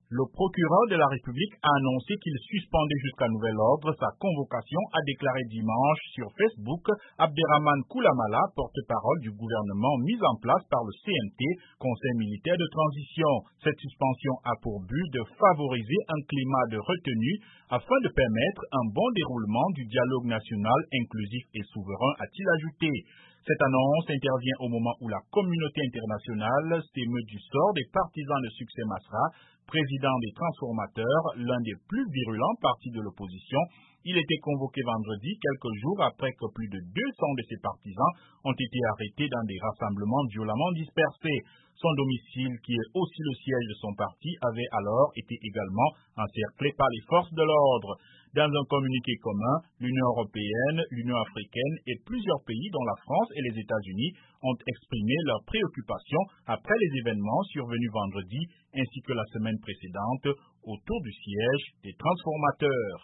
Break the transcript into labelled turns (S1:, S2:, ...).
S1: Le procureur de la République a annoncé qu'il suspendait jusqu'à nouvel ordre sa convocation, a déclaré dimanche sur Facebook Abderrahmane Koulamala, porte-parole du gouvernement mis en place par le CNT, Conseil militaire de transition. Cette suspension a pour but de favoriser un climat de retenue afin de permettre un bon déroulement du dialogue national inclusif et souverain, a-t-il ajouté. Cette annonce intervient au moment où la communauté internationale s'émeut du sort des partisans de Succès Masra, président des transformateurs, l'un des plus virulents partis de l'opposition. Il était convoqué vendredi, quelques jours après que plus de 200 de ses partisans ont été arrêtés dans des rassemblements violemment dispersés. Son domicile, qui est aussi le siège de son parti, avait alors été également encerclé par les forces de l'ordre. Dans un communiqué commun, l'Union européenne, l'Union africaine et plusieurs pays dont la France et les États-Unis ont exprimé leurs préoccupations après les événements survenus vendredi ainsi que la semaine précédente autour du siège des transformateurs.